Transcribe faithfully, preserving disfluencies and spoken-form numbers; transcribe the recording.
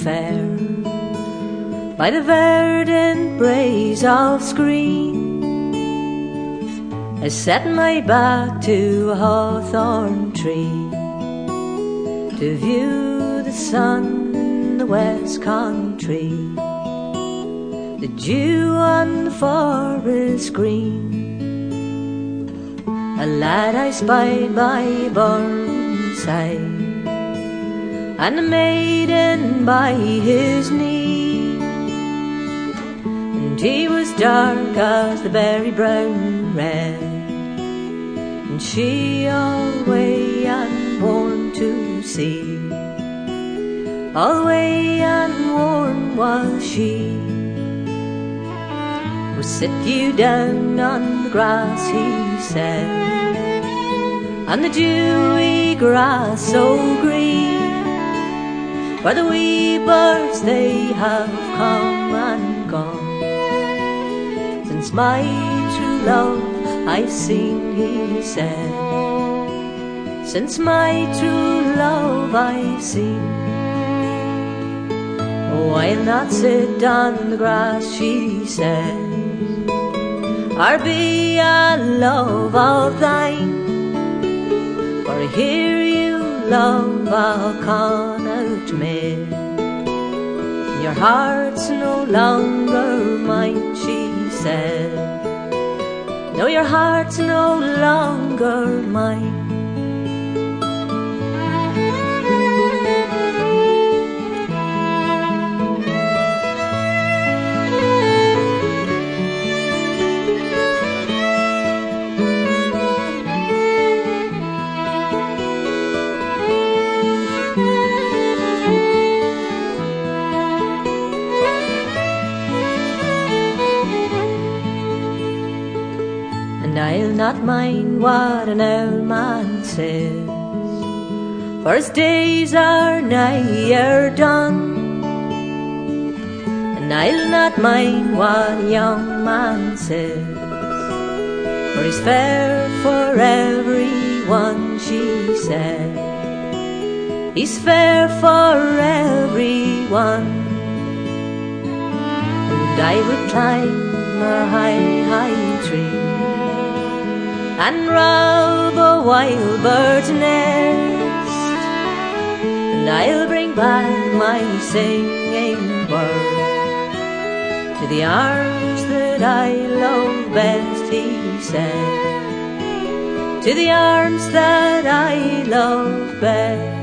fair by the verdant braes of Skreen. I set my back to a hawthorn tree to view the sun in the west country, the dew on the forest green. A lad I spied by a burnside, and a maiden by his knee, and he was dark as the berry brown red, and she all way and worn to see. All way and worn was she. "Oh, sit you down on the grass," he said, "on the dewy grass so green, where the wee birds they have come and gone since my true love I've seen," he said, "since my true love I've seen." "Oh, I'll not sit on the grass," she said, "or be a love of thine, for I hear you love a connaught maid. Your heart's no longer mine," she said, "no, your heart's no longer mine." And I'll not mind what an old man says, for his days are nigher done. And I'll not mind what a young man says, for he's fair for everyone, she said. He's fair for everyone. And I would climb a high, high tree and rob a wild bird's nest, and I'll bring back my singing bird to the arms that I love best, he said, to the arms that I love best.